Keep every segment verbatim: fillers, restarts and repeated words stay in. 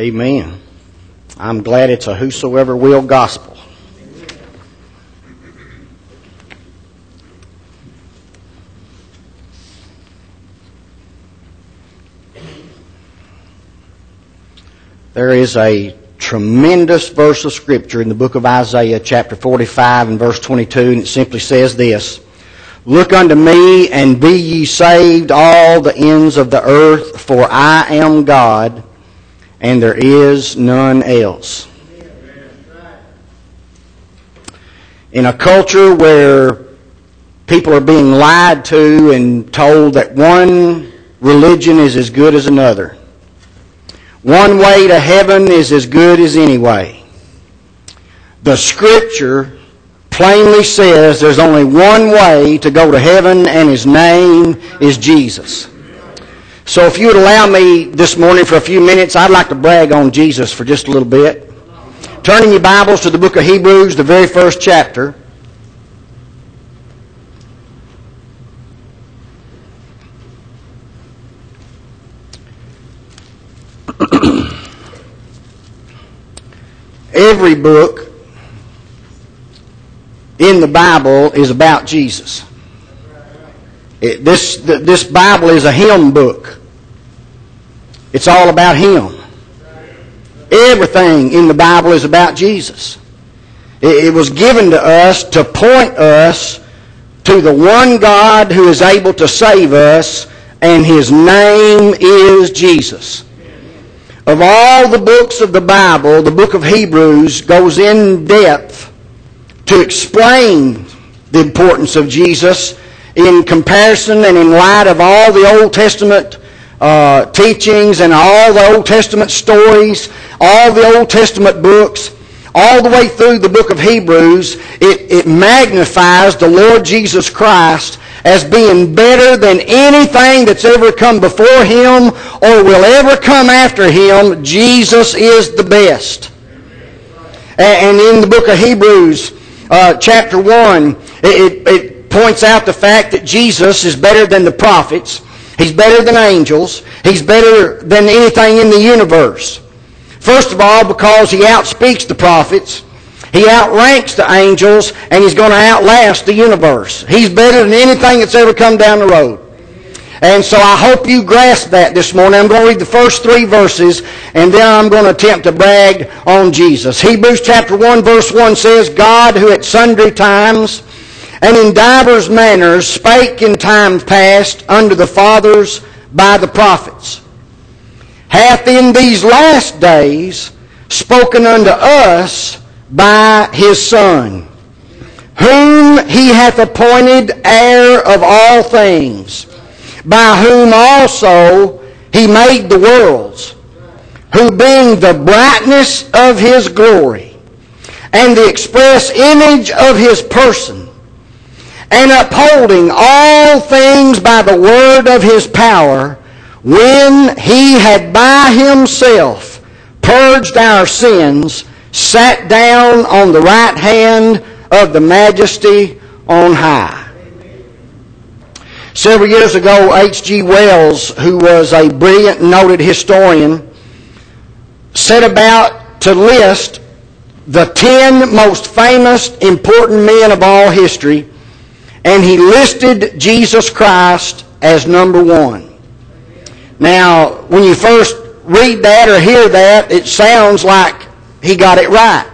Amen. I'm glad it's a whosoever will gospel. There is a tremendous verse of Scripture in the book of Isaiah, chapter forty-five and verse twenty-two, and it simply says this: "Look unto me, and be ye saved, all the ends of the earth, for I am God, and there is none else." In a culture where people are being lied to and told that one religion is as good as another, one way to heaven is as good as any way, the Scripture plainly says there's only one way to go to heaven, and His name is Jesus. So if you would allow me this morning for a few minutes, I'd like to brag on Jesus for just a little bit. Turning your Bibles to the book of Hebrews, the very first chapter. Every book in the Bible is about Jesus. It, this, this Bible is a hymn book. It's all about Him. Everything in the Bible is about Jesus. It, it was given to us to point us to the one God who is able to save us, and His name is Jesus. Of all the books of the Bible, the book of Hebrews goes in depth to explain the importance of Jesus in comparison and in light of all the Old Testament uh, teachings and all the Old Testament stories, all the Old Testament books, all the way through the book of Hebrews. It, it magnifies the Lord Jesus Christ as being better than anything that's ever come before Him or will ever come after Him. Jesus is the best. And in the book of Hebrews, uh, chapter one, it, it points out the fact that Jesus is better than the prophets. He's better than angels. He's better than anything in the universe. First of all, because He outspeaks the prophets. He outranks the angels, and He's going to outlast the universe. He's better than anything that's ever come down the road. And so I hope you grasp that this morning. I'm going to read the first three verses, and then I'm going to attempt to brag on Jesus. Hebrews chapter one, verse one says, "God, who at sundry times and in divers manners spake in times past unto the fathers by the prophets, hath in these last days spoken unto us by His Son, whom He hath appointed heir of all things, by whom also He made the worlds, who being the brightness of His glory, and the express image of His person, and upholding all things by the word of His power, when He had by Himself purged our sins, sat down on the right hand of the Majesty on high." Several years ago, H G Wells, who was a brilliant and noted historian, set about to list the ten most famous, important men of all history, and he listed Jesus Christ as number one. Now, when you first read that or hear that, it sounds like he got it right.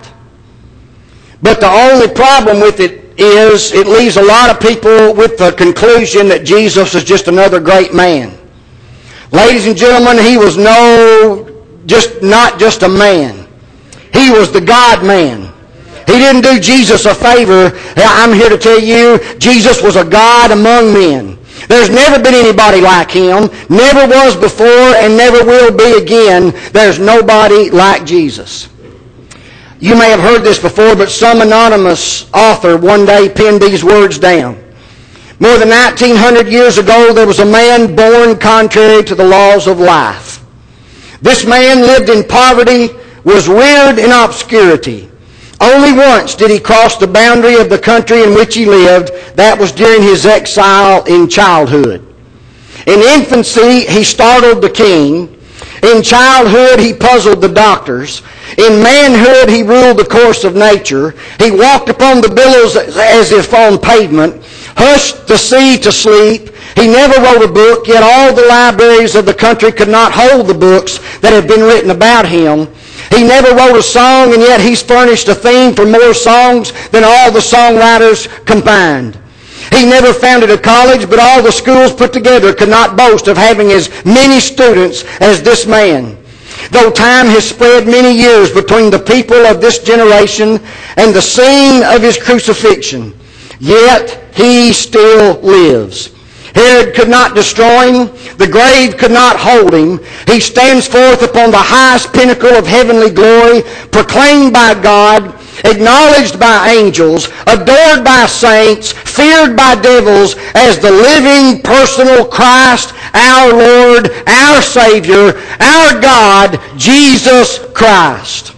But the only problem with it is it leaves a lot of people with the conclusion that Jesus is just another great man. Ladies and gentlemen, He was no, just not just a man. He was the God-man. He didn't do Jesus a favor. I'm here to tell you, Jesus was a God among men. There's never been anybody like Him, never was before, and never will be again. There's nobody like Jesus. You may have heard this before, but some anonymous author one day penned these words down. More than nineteen hundred years ago, there was a man born contrary to the laws of life. This man lived in poverty, was reared in obscurity. Only once did he cross the boundary of the country in which he lived. That was during his exile in childhood. In infancy, he startled the king. In childhood, he puzzled the doctors. In manhood, he ruled the course of nature. He walked upon the billows as if on pavement, hushed the sea to sleep. He never wrote a book, yet all the libraries of the country could not hold the books that have been written about him. He never wrote a song, and yet he's furnished a theme for more songs than all the songwriters combined. He never founded a college, but all the schools put together could not boast of having as many students as this man. Though time has spread many years between the people of this generation and the scene of his crucifixion, yet he still lives. Herod could not destroy him. The grave could not hold him. He stands forth upon the highest pinnacle of heavenly glory, proclaimed by God, acknowledged by angels, adored by saints, feared by devils as the living personal Christ, our Lord, our Savior, our God, Jesus Christ.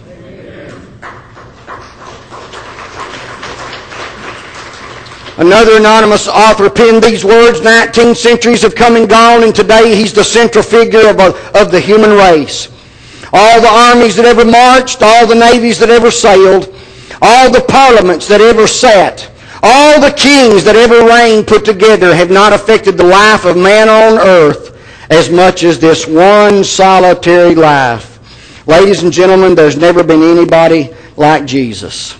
Another anonymous author penned these words, nineteen centuries have come and gone, and today he's the central figure of, a, of the human race. All the armies that ever marched, all the navies that ever sailed, all the parliaments that ever sat, all the kings that ever reigned put together have not affected the life of man on earth as much as this one solitary life. Ladies and gentlemen, there's never been anybody like Jesus.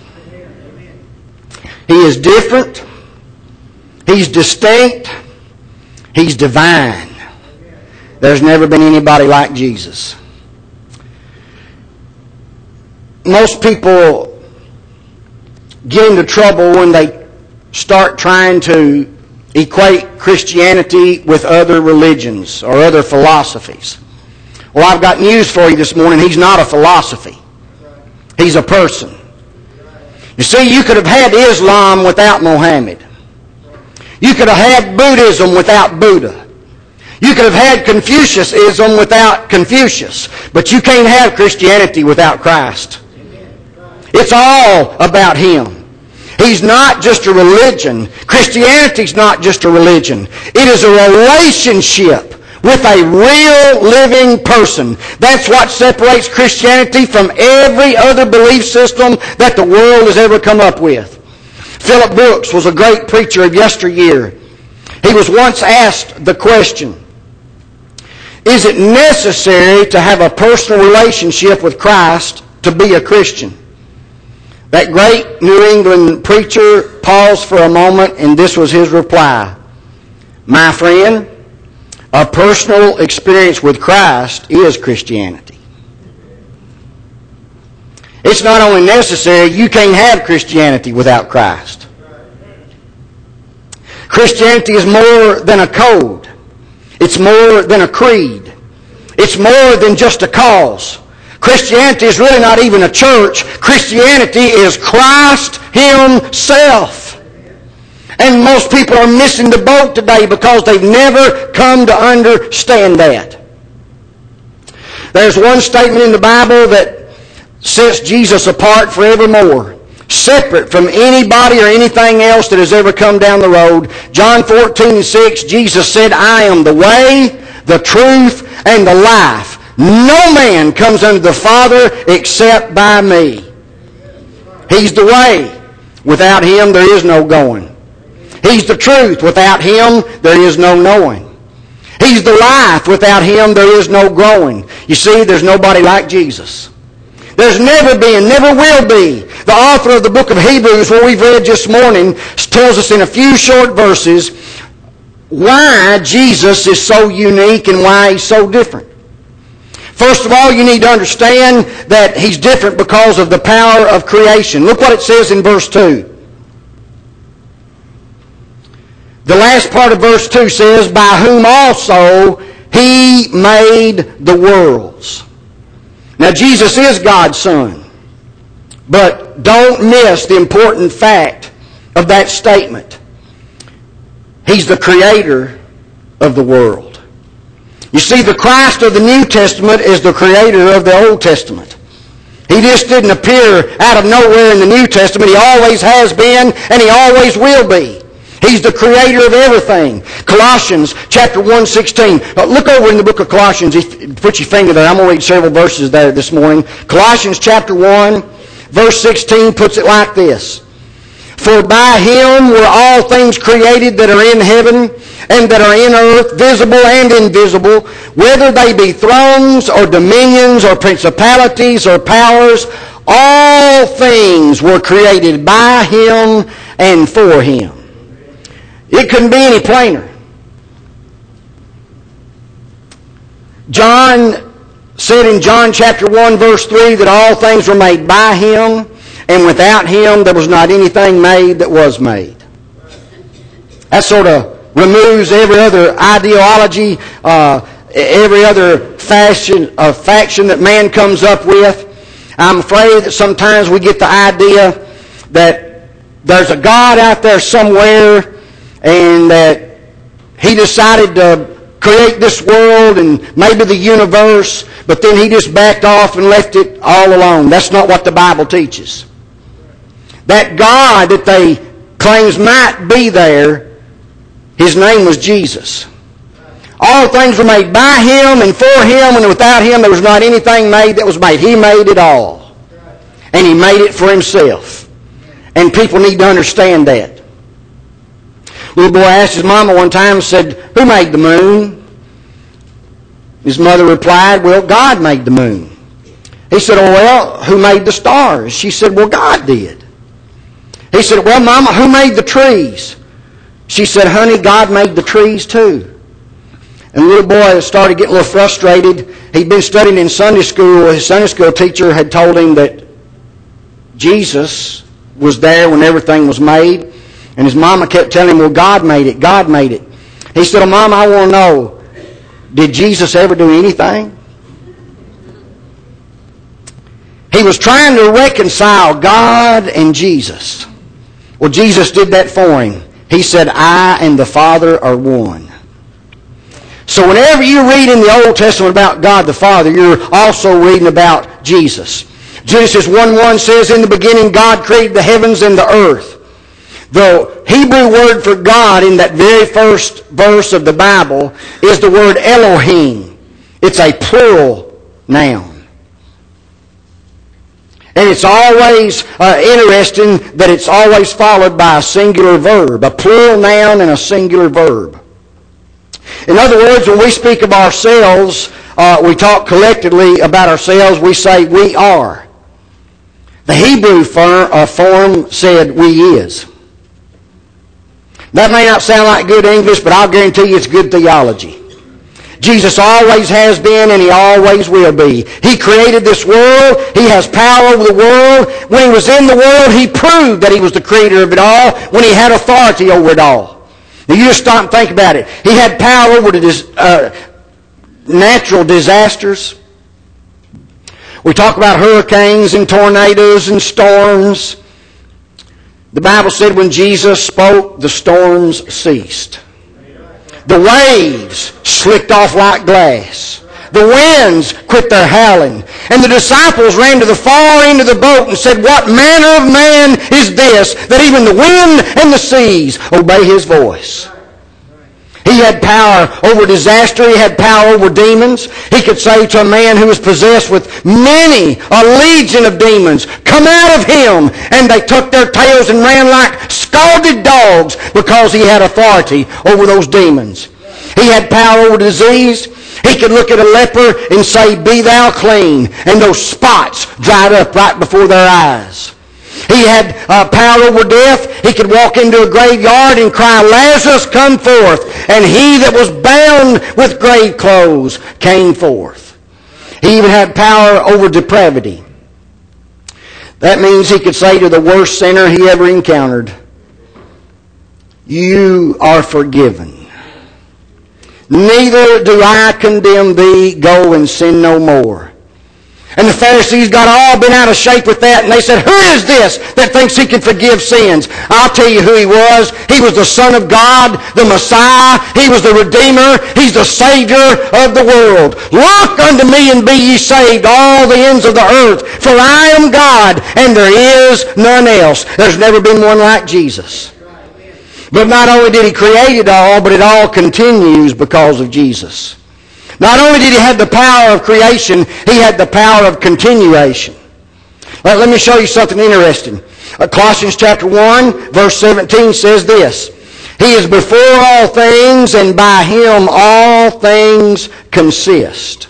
He is different. He's distinct. He's divine. There's never been anybody like Jesus. Most people get into trouble when they start trying to equate Christianity with other religions or other philosophies. Well, I've got news for you this morning. He's not a philosophy. He's a person. You see, you could have had Islam without Muhammad. You could have had Buddhism without Buddha. You could have had Confucianism without Confucius. But you can't have Christianity without Christ. It's all about Him. He's not just a religion. Christianity's not just a religion. It is a relationship with a real living person. That's what separates Christianity from every other belief system that the world has ever come up with. Philip Brooks was a great preacher of yesteryear. He was once asked the question, is it necessary to have a personal relationship with Christ to be a Christian? That great New England preacher paused for a moment, and this was his reply. My friend, a personal experience with Christ is Christianity. It's not only necessary, you can't have Christianity without Christ. Christianity is more than a code. It's more than a creed. It's more than just a cause. Christianity is really not even a church. Christianity is Christ Himself. And most people are missing the boat today because they've never come to understand that. There's one statement in the Bible that sets Jesus apart forevermore, separate from anybody or anything else that has ever come down the road. John fourteen and six, Jesus said, I am the way, the truth, and the life. No man comes unto the Father except by me. He's the way. Without Him, there is no going. He's the truth. Without Him, there is no knowing. He's the life. Without Him, there is no growing. You see, there's nobody like Jesus. There's never been, never will be. The author of the book of Hebrews, where we've read this morning, tells us in a few short verses why Jesus is so unique and why He's so different. First of all, you need to understand that He's different because of the power of creation. Look what it says in verse two. The last part of verse two says, by whom also He made the worlds. Now, Jesus is God's Son. But don't miss the important fact of that statement. He's the Creator of the world. You see, the Christ of the New Testament is the Creator of the Old Testament. He just didn't appear out of nowhere in the New Testament. He always has been, and He always will be. He's the creator of everything. Colossians chapter one sixteen. Uh, look over in the book of Colossians. If, put your finger there. I'm going to read several verses there this morning. Colossians chapter one, verse sixteen puts it like this. For by Him were all things created that are in heaven and that are in earth, visible and invisible, whether they be thrones or dominions or principalities or powers. All things were created by Him and for Him. It couldn't be any plainer. John said in John chapter one verse three that all things were made by Him, and without Him there was not anything made that was made. That sort of removes every other ideology, uh, every other fashion, uh, faction that man comes up with. I'm afraid that sometimes we get the idea that there's a God out there somewhere and that He decided to create this world and maybe the universe, but then He just backed off and left it all alone. That's not what the Bible teaches. That God that they claims might be there, His name was Jesus. All things were made by Him and for Him, and without Him there was not anything made that was made. He made it all. And He made it for Himself. And people need to understand that. Little boy asked his mama one time and said, who made the moon? His mother replied, well, God made the moon. He said, oh, well, who made the stars? She said, well, God did. He said, well, Mama, who made the trees? She said, honey, God made the trees too. And the little boy started getting a little frustrated. He'd been studying in Sunday school. His Sunday school teacher had told him that Jesus was there when everything was made. And his mama kept telling him, well, God made it, God made it. He said, oh, Mama, I want to know, did Jesus ever do anything? He was trying to reconcile God and Jesus. Well, Jesus did that for him. He said, I and the Father are one. So whenever you read in the Old Testament about God the Father, you're also reading about Jesus. Genesis one one says, in the beginning God created the heavens and the earth. The Hebrew word for God in that very first verse of the Bible is the word Elohim. It's a plural noun. And it's always uh, interesting that it's always followed by a singular verb, a plural noun and a singular verb. In other words, when we speak of ourselves, uh, we talk collectively about ourselves, we say we are. The Hebrew form, uh, form said we is. That may not sound like good English, but I'll guarantee you it's good theology. Jesus always has been and He always will be. He created this world. He has power over the world. When He was in the world, He proved that He was the creator of it all when He had authority over it all. Now you just stop and think about it. He had power over the uh, natural disasters. We talk about hurricanes and tornadoes and storms. The Bible said when Jesus spoke, the storms ceased. The waves slicked off like glass. The winds quit their howling. And the disciples ran to the far end of the boat and said, what manner of man is this, that even the wind and the seas obey His voice? He had power over disaster. He had power over demons. He could say to a man who was possessed with many, a legion of demons, come out of him. And they took their tails and ran like scalded dogs because He had authority over those demons. He had power over disease. He could look at a leper and say, be thou clean. And those spots dried up right before their eyes. He had uh, power over death. He could walk into a graveyard and cry, Lazarus, come forth. And he that was bound with grave clothes came forth. He even had power over depravity. That means He could say to the worst sinner He ever encountered, you are forgiven. Neither do I condemn thee. Go and sin no more. And the Pharisees got all bent out of shape with that, and they said, who is this that thinks he can forgive sins? I'll tell you who he was. He was the Son of God, the Messiah. He was the Redeemer. He's the Savior of the world. Look unto me and be ye saved, all the ends of the earth, for I am God, and there is none else. There's never been one like Jesus. But not only did He create it all, but it all continues because of Jesus. Not only did He have the power of creation, He had the power of continuation. Let, let me show you something interesting. Uh, Colossians chapter one, verse seventeen says this. He is before all things, and by Him all things consist.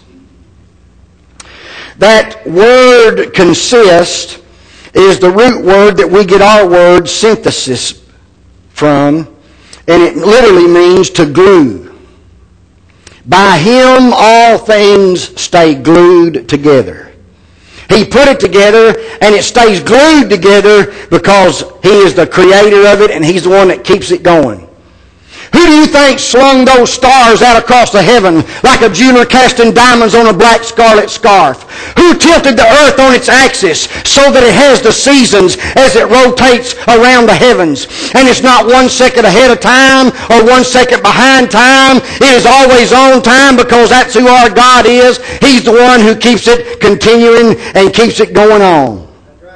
That word consist is the root word that we get our word synthesis from, and it literally means to glue. By Him all things stay glued together. He put it together, and it stays glued together because He is the creator of it, and He's the one that keeps it going. Who do you think slung those stars out across the heaven like a jeweler casting diamonds on a black scarlet scarf? Who tilted the earth on its axis so that it has the seasons as it rotates around the heavens? And it's not one second ahead of time or one second behind time. It is always on time because that's who our God is. He's the one who keeps it continuing and keeps it going on.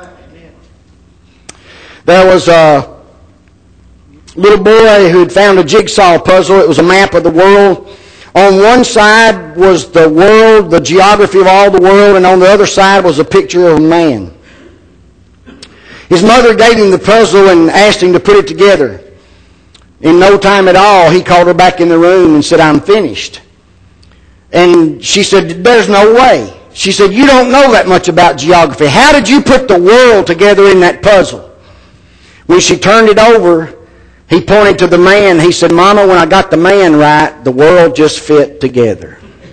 There was a little boy who had found a jigsaw puzzle. It was a map of the world. On one side was the world, the geography of all the world, and on the other side was a picture of a man. His mother gave him the puzzle and asked him to put it together. In no time at all, he called her back in the room and said, "I'm finished." And she said, "There's no way." She said, "You don't know that much about geography. How did you put the world together in that puzzle?" When she turned it over, he pointed to the man. He said, "Mama, when I got the man right, the world just fit together."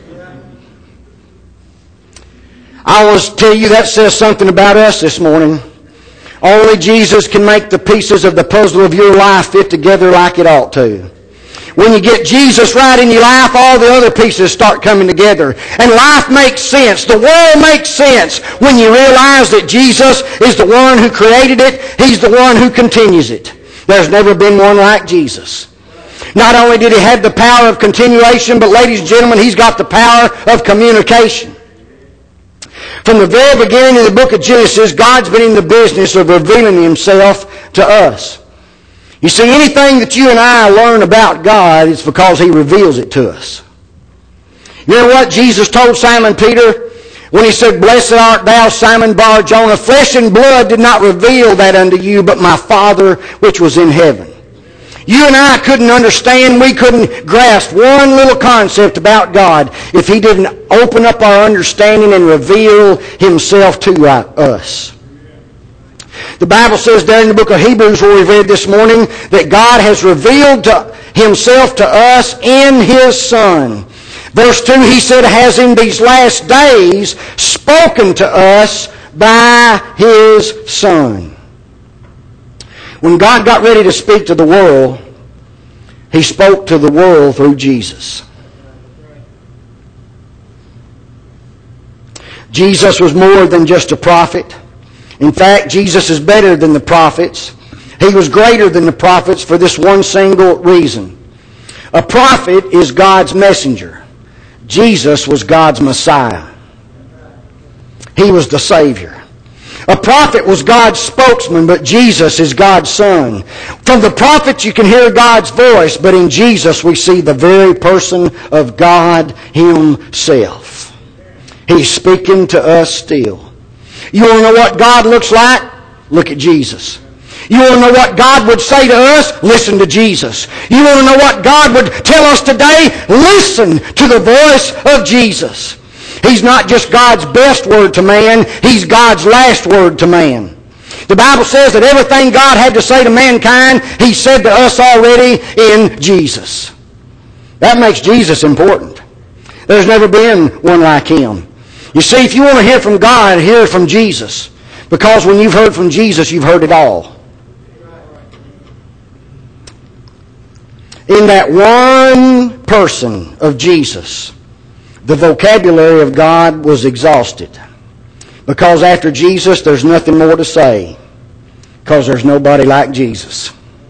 I want to tell you that says something about us this morning. Only Jesus can make the pieces of the puzzle of your life fit together like it ought to. When you get Jesus right in your life, all the other pieces start coming together. And life makes sense. The world makes sense when you realize that Jesus is the one who created it. He's the one who continues it. There's never been one like Jesus. Not only did He have the power of continuation, but ladies and gentlemen, He's got the power of communication. From the very beginning of the book of Genesis, God's been in the business of revealing Himself to us. You see, anything that you and I learn about God, it's because He reveals it to us. You know what Jesus told Simon Peter when He said, "Blessed art thou, Simon Bar-Jonah. Flesh and blood did not reveal that unto you, but my Father which was in heaven." You and I couldn't understand, we couldn't grasp one little concept about God if He didn't open up our understanding and reveal Himself to us. The Bible says there in the book of Hebrews, where we've read this morning, that God has revealed to Himself to us in His Son. Verse two, He said, has in these last days spoken to us by His Son. When God got ready to speak to the world, He spoke to the world through Jesus. Jesus was more than just a prophet. In fact, Jesus is better than the prophets. He was greater than the prophets for this one single reason. A prophet is God's messenger. Jesus was God's Messiah. He was the Savior. A prophet was God's spokesman, but Jesus is God's Son. From the prophets you can hear God's voice, but in Jesus we see the very person of God Himself. He's speaking to us still. You want to know what God looks like? Look at Jesus. You want to know what God would say to us? Listen to Jesus. You want to know what God would tell us today? Listen to the voice of Jesus. He's not just God's best word to man. He's God's last word to man. The Bible says that everything God had to say to mankind, He said to us already in Jesus. That makes Jesus important. There's never been one like Him. You see, if you want to hear from God, hear from Jesus. Because when you've heard from Jesus, you've heard it all. In that one person of Jesus, the vocabulary of God was exhausted. Because after Jesus, there's nothing more to say. Because there's nobody like Jesus.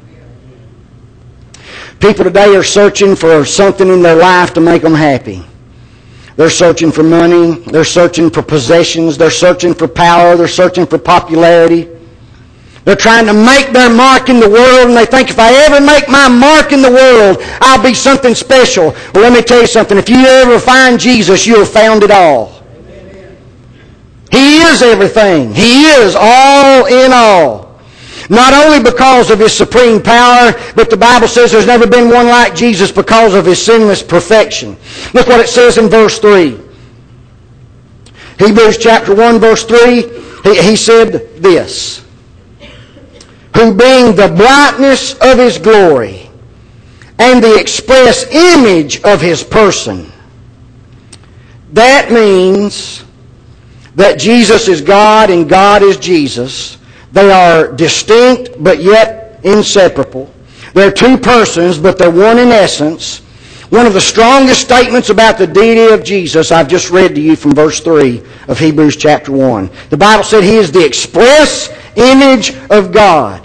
People today are searching for something in their life to make them happy. They're searching for money. They're searching for possessions. They're searching for power. They're searching for popularity. They're trying to make their mark in the world, and they think, if I ever make my mark in the world, I'll be something special. Well, let me tell you something. If you ever find Jesus, you'll have found it all. Amen. He is everything. He is all in all. Not only because of His supreme power, but the Bible says there's never been one like Jesus because of His sinless perfection. Look what it says in verse three. Hebrews chapter one, verse three, he, he said this, who being the brightness of His glory and the express image of His person. That means that Jesus is God and God is Jesus. They are distinct but yet inseparable. They're two persons, but they're one in essence. One of the strongest statements about the deity of Jesus I've just read to you from verse three of Hebrews chapter one. The Bible said He is the express image of God.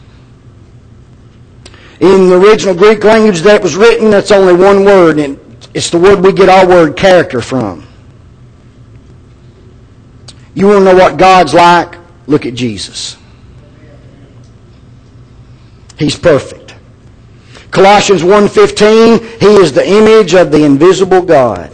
In the original Greek language that was written, that's only one word, and it's the word we get our word character from. You want to know what God's like? Look at Jesus. He's perfect. Colossians one fifteen, He is the image of the invisible God.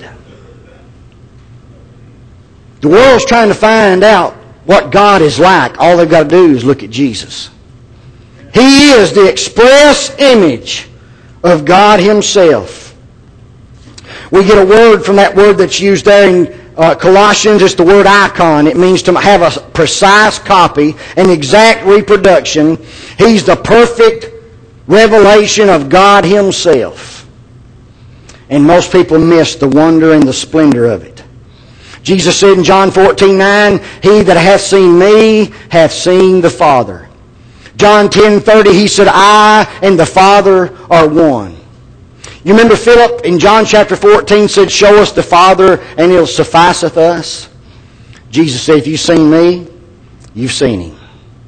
The world's trying to find out what God is like. All they've got to do is look at Jesus. He is the express image of God Himself. We get a word from that word that's used there in uh, Colossians. It's the word icon. It means to have a precise copy, an exact reproduction. He's the perfect revelation of God Himself. And most people miss the wonder and the splendor of it. Jesus said in John fourteen nine, He that hath seen me hath seen the Father. John ten thirty, He said, I and the Father are one. You remember Philip in John chapter fourteen said, show us the Father and it'll sufficeth us. Jesus said, if you've seen me, you've seen Him.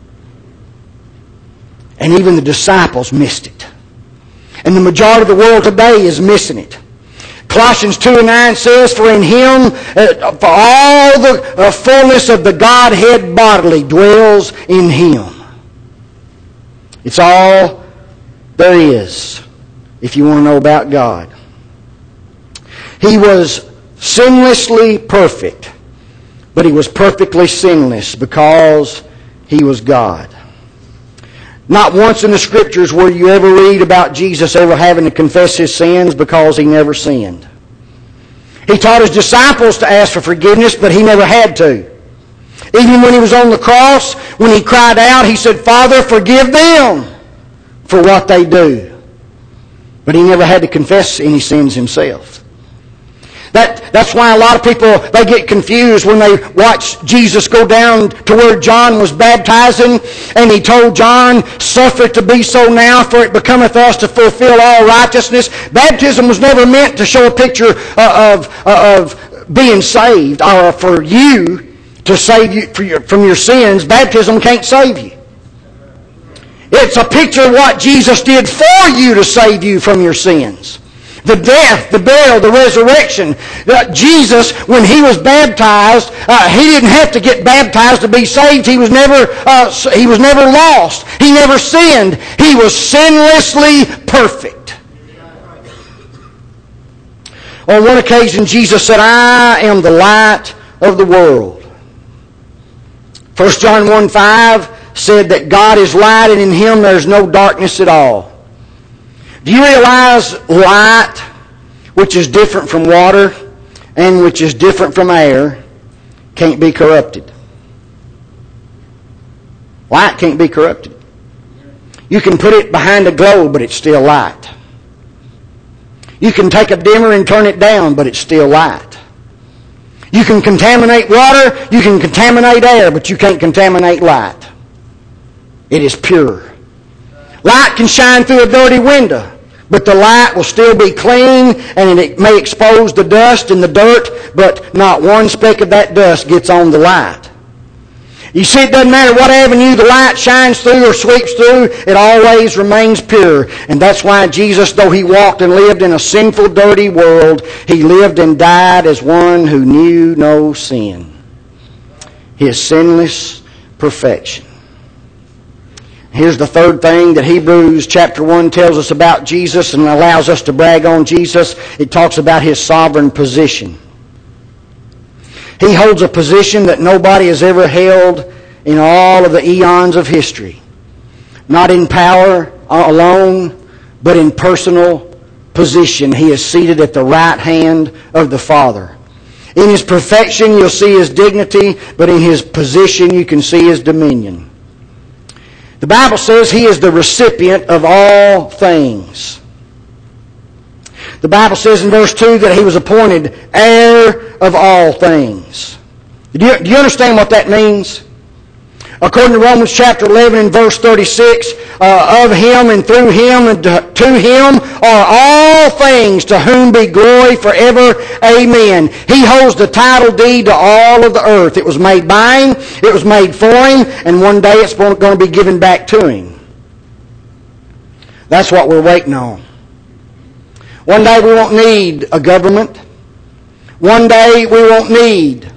And even the disciples missed it. And the majority of the world today is missing it. Colossians two and nine says, for in Him, uh, for all the uh, fullness of the Godhead bodily dwells in Him. It's all there is if you want to know about God. He was sinlessly perfect, but He was perfectly sinless because He was God. Not once in the Scriptures will you ever read about Jesus ever having to confess His sins because He never sinned. He taught His disciples to ask for forgiveness, but He never had to. Even when He was on the cross, when He cried out, He said, Father, forgive them for what they do. But He never had to confess any sins Himself. That, that's why a lot of people, they get confused when they watch Jesus go down to where John was baptizing, and He told John, suffer it to be so now, for it becometh us to fulfill all righteousness. Baptism was never meant to show a picture of, of being saved, or for you to save you for your, from your sins. Baptism can't save you. It's a picture of what Jesus did for you to save you from your sins. The death, the burial, the resurrection. Uh, Jesus, when He was baptized, uh, He didn't have to get baptized to be saved. He was never, uh, He was never lost. He never sinned. He was sinlessly perfect. On one occasion, Jesus said, I am the light of the world. First John one five said that God is light, and in Him there is no darkness at all. Do you realize light, which is different from water and which is different from air, can't be corrupted? Light can't be corrupted. You can put it behind a globe, but it's still light. You can take a dimmer and turn it down, but it's still light. You can contaminate water, you can contaminate air, but you can't contaminate light. It is pure. Light can shine through a dirty window, but the light will still be clean, and it may expose the dust and the dirt, but not one speck of that dust gets on the light. You see, it doesn't matter what avenue the light shines through or sweeps through, it always remains pure. And that's why Jesus, though He walked and lived in a sinful, dirty world, He lived and died as one who knew no sin. His sinless perfection. Here's the third thing that Hebrews chapter one tells us about Jesus and allows us to brag on Jesus. It talks about His sovereign position. He holds a position that nobody has ever held in all of the eons of history. Not in power alone, but in personal position. He is seated at the right hand of the Father. In His perfection you'll see His dignity, but in His position you can see His dominion. The Bible says He is the recipient of all things. The Bible says in verse two that He was appointed heir of all things. Do you, do you understand what that means? According to Romans chapter eleven and verse thirty-six, uh, of Him and through Him and to, to Him are all things, to whom be glory forever. Amen. He holds the title deed to all of the earth. It was made by Him, it was made for Him, and one day it's going to be given back to Him. That's what we're waiting on. One day we won't need a government. One day we won't need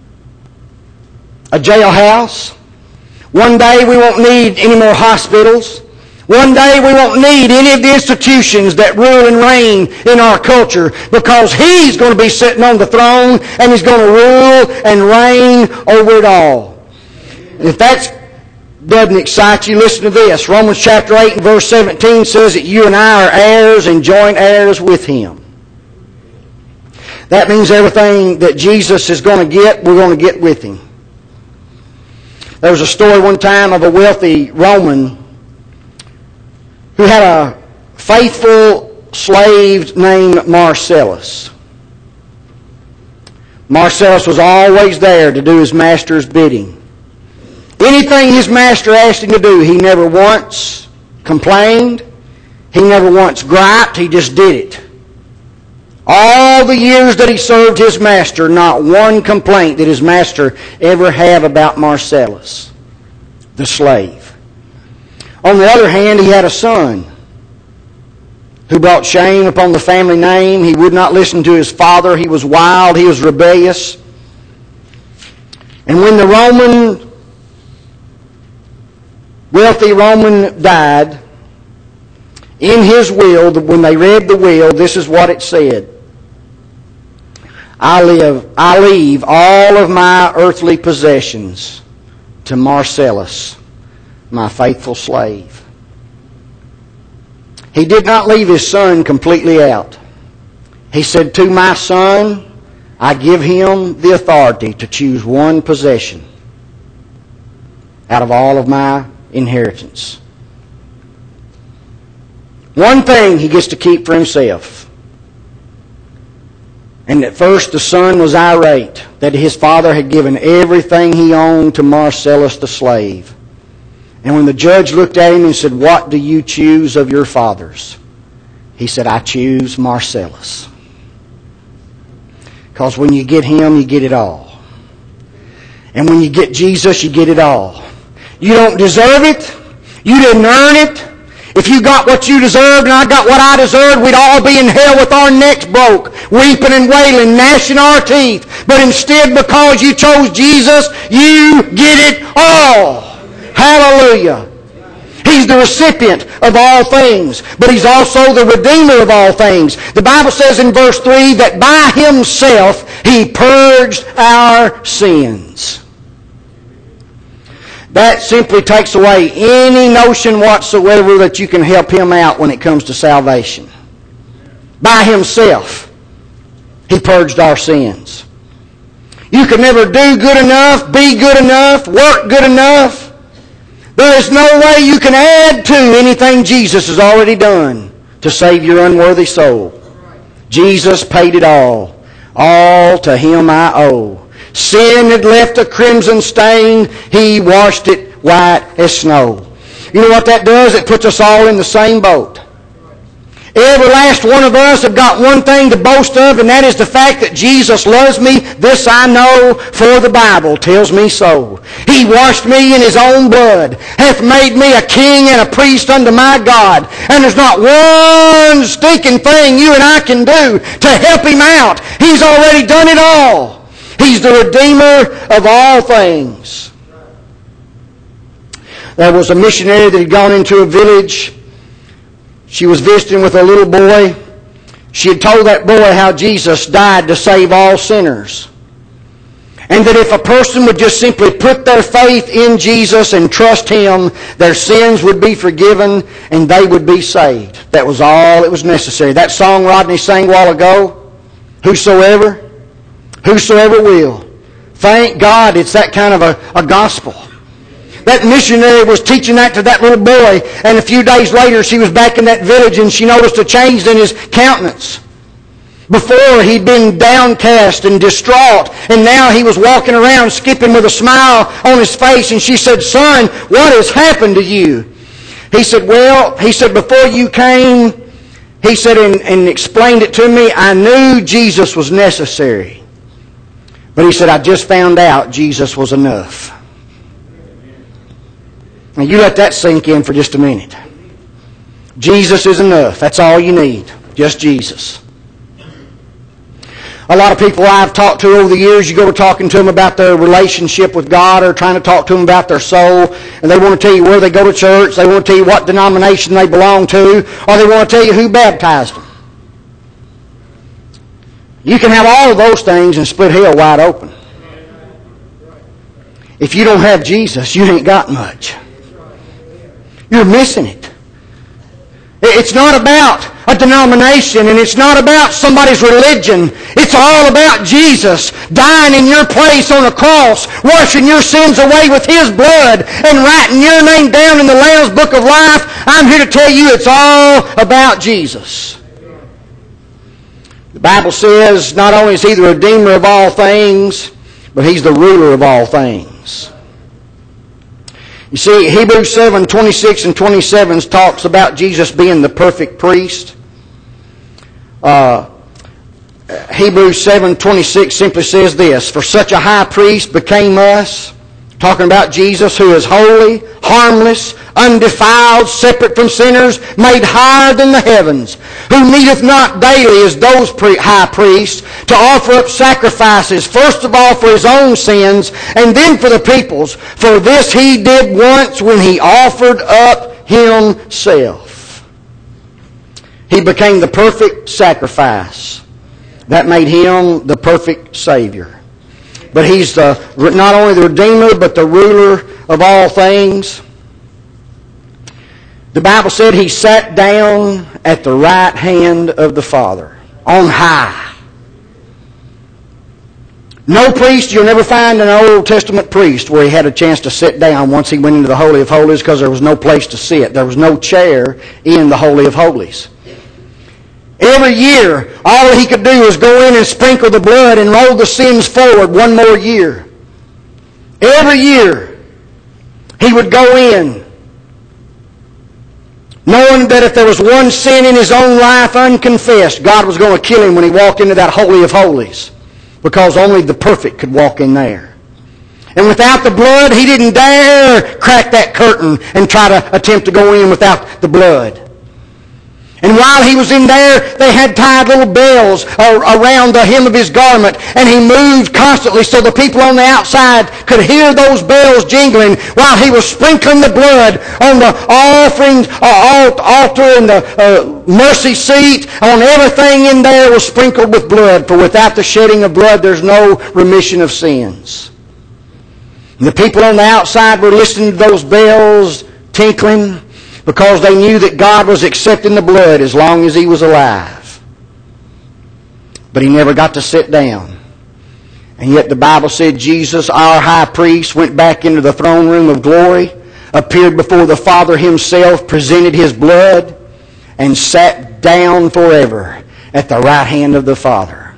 a jailhouse. One day we won't need any more hospitals. One day we won't need any of the institutions that rule and reign in our culture, because He's going to be sitting on the throne and He's going to rule and reign over it all. And if that doesn't excite you, listen to this. Romans chapter eight and verse seventeen says that you and I are heirs and joint heirs with Him. That means everything that Jesus is going to get, we're going to get with Him. There was a story one time of a wealthy Roman who had a faithful slave named Marcellus. Marcellus was always there to do his master's bidding. Anything his master asked him to do, he never once complained. He never once griped. He just did it. All the years that he served his master, not one complaint did his master ever have about Marcellus, the slave. On the other hand, he had a son who brought shame upon the family name. He would not listen to his father. He was wild. He was rebellious. And when the Roman, wealthy Roman died, in his will, when they read the will, this is what it said. I live, I leave all of my earthly possessions to Marcellus, my faithful slave. He did not leave his son completely out. He said, to my son, I give him the authority to choose one possession out of all of my inheritance. One thing he gets to keep for himself. And at first the son was irate that his father had given everything he owned to Marcellus the slave. And when the judge looked at him and said, what do you choose of your fathers? He said, I choose Marcellus. Because when you get him, you get it all. And when you get Jesus, you get it all. You don't deserve it. You didn't earn it. If you got what you deserved and I got what I deserved, we'd all be in hell with our necks broke, weeping and wailing, gnashing our teeth. But instead, because you chose Jesus, you get it all. Hallelujah. He's the recipient of all things, but He's also the Redeemer of all things. The Bible says in verse three that by Himself He purged our sins. That simply takes away any notion whatsoever that you can help Him out when it comes to salvation. By Himself, He purged our sins. You can never do good enough, be good enough, work good enough. There is no way you can add to anything Jesus has already done to save your unworthy soul. Jesus paid it all. All to Him I owe. Sin had left a crimson stain. He washed it white as snow. You know what that does? It puts us all in the same boat. Every last one of us have got one thing to boast of, and that is the fact that Jesus loves me. This I know, for the Bible tells me so. He washed me in His own blood, hath made me a king and a priest unto my God. And there's not one stinking thing you and I can do to help Him out. He's already done it all. He's the Redeemer of all things. There was a missionary that had gone into a village. She was visiting with a little boy. She had told that boy how Jesus died to save all sinners. And that if a person would just simply put their faith in Jesus and trust Him, their sins would be forgiven and they would be saved. That was all it was necessary. That song Rodney sang a while ago, Whosoever, whosoever will. Thank God it's that kind of a, a gospel. That missionary was teaching that to that little boy, and a few days later she was back in that village and she noticed a change in his countenance. Before he'd been downcast and distraught, and now he was walking around skipping with a smile on his face, and she said, "Son, what has happened to you?" He said, "Well," he said, "before you came," he said, and, and explained it to me, "I knew Jesus was necessary. But," he said, "I just found out Jesus was enough." Now you let that sink in for just a minute. Jesus is enough. That's all you need. Just Jesus. A lot of people I've talked to over the years, you go to talking to them about their relationship with God or trying to talk to them about their soul, and they want to tell you where they go to church, they want to tell you what denomination they belong to, or they want to tell you who baptized them. You can have all of those things and split hell wide open. If you don't have Jesus, you ain't got much. You're missing it. It's not about a denomination, and it's not about somebody's religion. It's all about Jesus dying in your place on a cross, washing your sins away with His blood, and writing your name down in the Lamb's Book of Life. I'm here to tell you it's all about Jesus. The Bible says not only is He the Redeemer of all things, but He's the ruler of all things. You see, Hebrews seven, twenty-six and twenty-seven talks about Jesus being the perfect priest. Uh, Hebrews seven, twenty-six simply says this, "For such a high priest became us," talking about Jesus, "who is holy, harmless, undefiled, separate from sinners, made higher than the heavens, who needeth not daily as those pre- high priests to offer up sacrifices, first of all for His own sins, and then for the people's. For this He did once when He offered up Himself." He became the perfect sacrifice. That made Him the perfect Savior. But He's the, not only the Redeemer, but the ruler of all things. The Bible said He sat down at the right hand of the Father, on high. No priest, you'll never find an Old Testament priest where he had a chance to sit down once he went into the Holy of Holies, because there was no place to sit. There was no chair in the Holy of Holies. Every year, all he could do was go in and sprinkle the blood and roll the sins forward one more year. Every year, he would go in, knowing that if there was one sin in his own life unconfessed, God was going to kill him when he walked into that Holy of Holies, because only the perfect could walk in there. And without the blood, he didn't dare crack that curtain and try to attempt to go in without the blood. And while he was in there, they had tied little bells around the hem of his garment, and he moved constantly so the people on the outside could hear those bells jingling while he was sprinkling the blood on the offering uh, altar and the uh, mercy seat. On everything in there was sprinkled with blood, for without the shedding of blood there's no remission of sins. And the people on the outside were listening to those bells tinkling, because they knew that God was accepting the blood as long as he was alive. But he never got to sit down. And yet the Bible said Jesus, our high priest, went back into the throne room of glory, appeared before the Father Himself, presented His blood, and sat down forever at the right hand of the Father.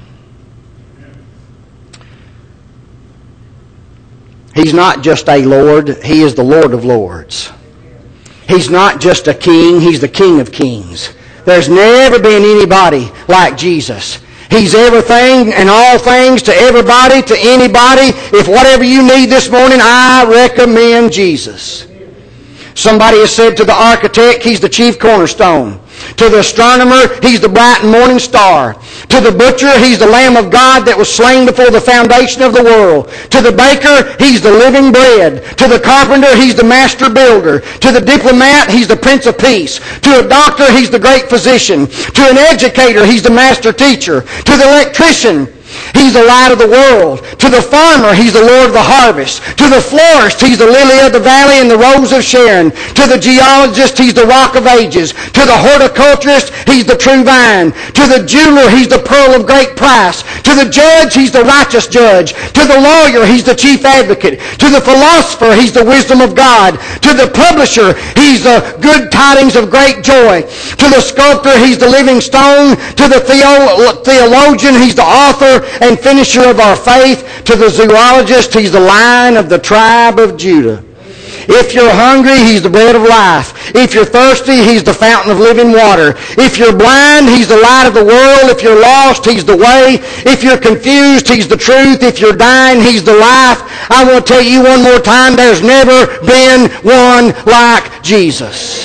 He's not just a Lord, He is the Lord of lords. He's not just a king, He's the King of kings. There's never been anybody like Jesus. He's everything and all things to everybody, to anybody. If whatever you need this morning, I recommend Jesus. Somebody has said to the architect, he's the chief cornerstone. To the astronomer, he's the bright and morning star. To the butcher, he's the Lamb of God that was slain before the foundation of the world. To the baker, he's the living bread. To the carpenter, he's the master builder. To the diplomat, he's the Prince of Peace. To a doctor, he's the great physician. To an educator, he's the master teacher. To the electrician, he's the light of the world. To the farmer, he's the Lord of the harvest. To the florist, he's the lily of the valley and the rose of Sharon. To the geologist, he's the rock of ages. To the horticulturist, he's the true vine. To the jeweler, he's the pearl of great price. To the judge, he's the righteous judge. To the lawyer, he's the chief advocate. To the philosopher, he's the wisdom of God. To the publisher, he's the good tidings of great joy. To the sculptor, he's the living stone. To the theo- theologian, he's the author and finisher of our faith. To the zoologist, he's the Lion of the tribe of Judah. If you're hungry, he's the bread of life. If you're thirsty, he's the fountain of living water. If you're blind, he's the light of the world. If you're lost, he's the way. If you're confused, he's the truth. If you're dying, he's the life. I want to tell you one more time, there's never been one like Jesus.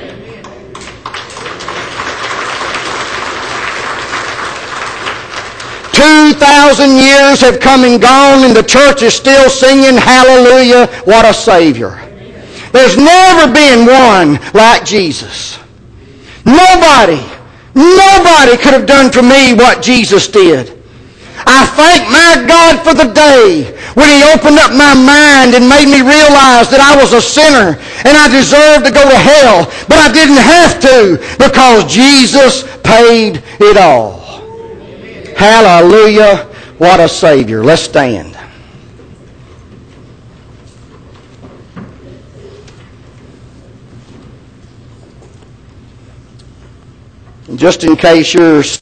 Two thousand years have come and gone, and the church is still singing, hallelujah, what a Savior. There's never been one like Jesus. Nobody, nobody could have done for me what Jesus did. I thank my God for the day when He opened up my mind and made me realize that I was a sinner and I deserved to go to hell, but I didn't have to because Jesus paid it all. Hallelujah, what a Savior. Let's stand. Just in case you're